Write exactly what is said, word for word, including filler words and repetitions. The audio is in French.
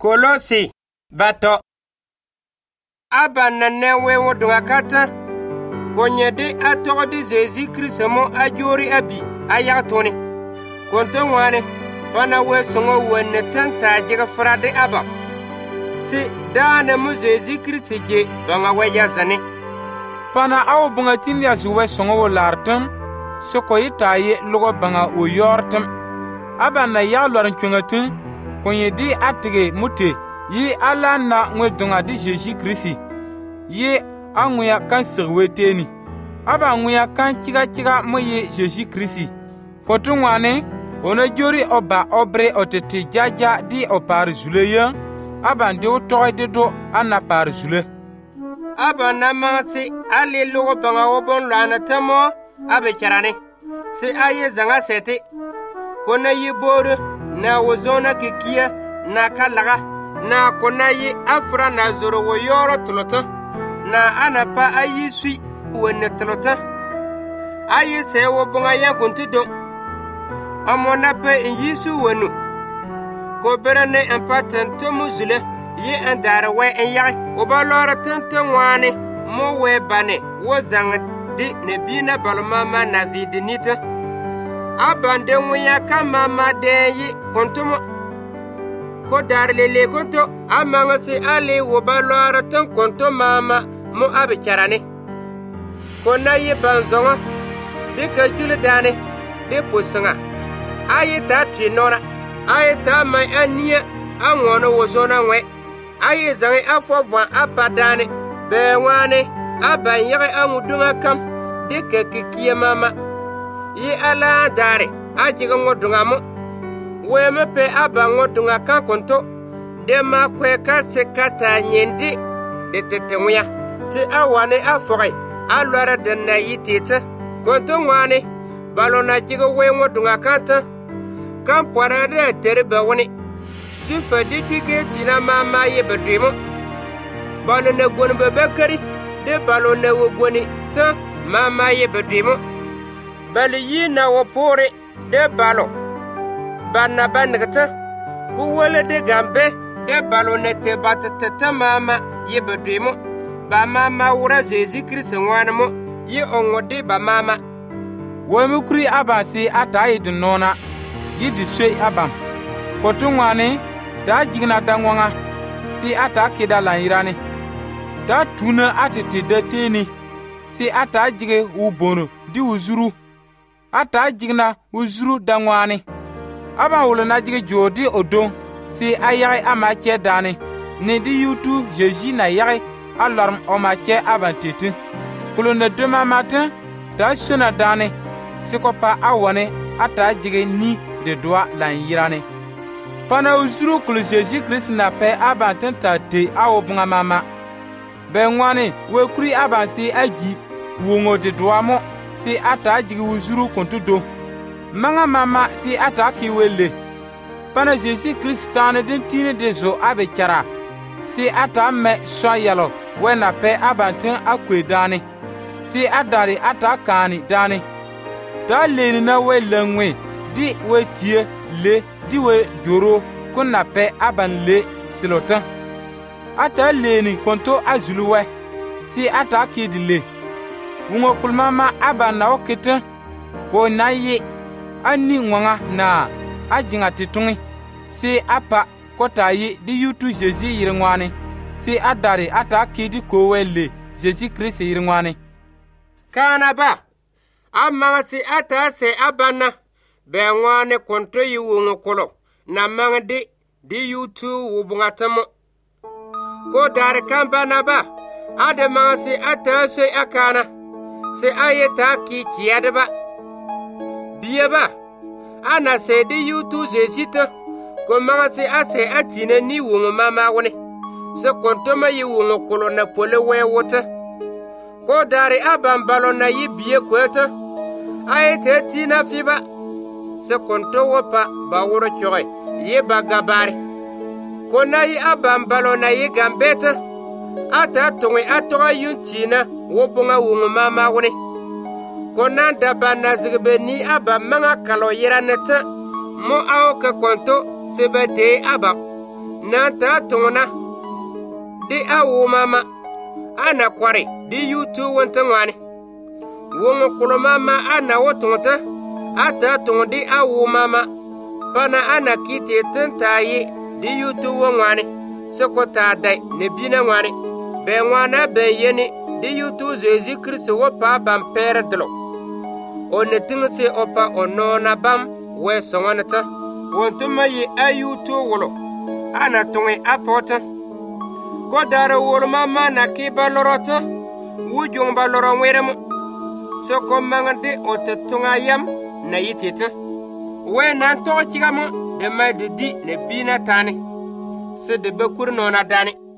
Kolosi bato Abana newe wodunga kata Konyede atogdi Jésus Christ mo ajori abi ayatoni Konto ngwane pana we songo wenne tanta jiga frade aba Si dane mo Jésus Christ je banga weja zane Pana awo bunga tindi ya zuwe songo wo lartum Soko itaye logo banga wo yortum Abana ya loran chungatun Konyedi atige mute Yi ala na ngwe dunga di Jésus Christ Yi anguya kan sirweteni Aba nguya kan chiga chiga mo ye Jésus Christ Kotu ngwane Ono jori oba obre otete jaja di opar zuleya Aba ndi utoy de do ana par zule Aba namasi ali logo banga wobon lana tamo abe charane Si aye zanga sete Kona yi boru na wozona kikia na kalaga na kona yi afra na zoro wo yoro tulota na anapa ayi sui wenne tulota ayi se wo bonga ya kuntido amona pe yisu wenu ko berane empaten to muzule yi andara we enyaga wo balora tantan wane mo we bane wo zang di ne bina balmama na vidinita abande wuya kama madeyi kontumo ko darlele konto amanga si ali wo balora tan konto mama mo abicharane ko nayi banzonga de kajule dane de posanga ayi ta trinora ayi ta mai ania anwono wozona we ayi zangi afovwa abadane bewane abanyere angudunga kam de kekiye mama Yi ala dare ajiga ngodunga mo Weme pe aba ngodunga kan konto De ma kwe ka sekata nyendi De tete nguya Si awane afogai Alwara dana yi tete Konto ngwane Balona jiga we ngodunga kanta Kan parade tere wane Si fadi pike tina mama ye bedrimo Balona gwani bebekari De balona wogwani ta mama ye bedrimo Bali yi na wapore de balo Bana banagata Kuwele de gambe De balo nete batatata mama Ye bedwemo Ba mama wura Jésus Christ wanamo Ye ongode ba mama Weme kuri aba si ata yi di nona Yi di swe abam Kotu ngwane Da jigna dangwanga Si ata kida lanirane Da tuna atete da teni Si ata jige ubono Di uzuru Ata jigna uzuru dangwani Aba wule na jige jodi odon Si ayai ama che dani Ne di yutu Jésus na yai Alarm oma che abantete Kulo ne dema matin Da suna dani Si kopa awane Ata jige ni de doa lan yirane Pana uzuru kulo Jésus Christ na pe abanten ta te awo bunga mama Benwani we kuri abansi aji Wongo de doa mo Si ata jigi uzuru kontudo Manga mama si ata kiwele Pana Jésus Christ tane din tine de zo abe chara Si ata me so yalo Wena pe abantin akwe dani Si adari ata kani dani Da leni na we lengwe Di we tie le Di we joro Kuna pe aban le silotan Ata leni konto azuluwe Si ata kidi le Wungo kulmama aba na okete ko nayi ani ngwanga na ajinga titungi si apa kota yi di yutu Jésus yirngwane si adare ata kidi ko wele Jésus Christ yirngwane Kana ba amma si ata se abana be ngwane konto yi wungo kolo na mangdi di yutu wubungatamo ko dare kambana ba ade mangsi ata se akana Se aye ta ki chiyade ba Biye ba Ana se di yutu Jésus Ko manga se ase atine ni wungo mama wane Se kontoma yi wungo kolo na pole we wote Ko dari abambalo na yi biye kwete Aye te tina fiba Se konto wapa ba wuro choy Ye ba gabari Ko na yi abambalo na yi gambete Ata tongi atoga yuntina Wobunga wungu mama wune Konan daba nazigbe ni aba manga kalo yira neta Mo ao ke konto sebe te aba na ta tungna di awu mama ana kware di yutu wonta ngwani wongo kuloma ma ana wotungta ata tung di awu mama pana ana kiti tentayi di yutu wongwani sokota dai ne bina ngwani be ngwana be yeni di yutu Jésus Christ wo pa bam pere dlo on ne tingse opa onona bam we songanata wontuma yi ayutu wolo ana tungi apota ko dara wor mama na kiba lorota wujung ba loro weremu soko mangade otetunga yam na yitete we nan to chigamo de mai de di ne bina tani se de bekur nona dani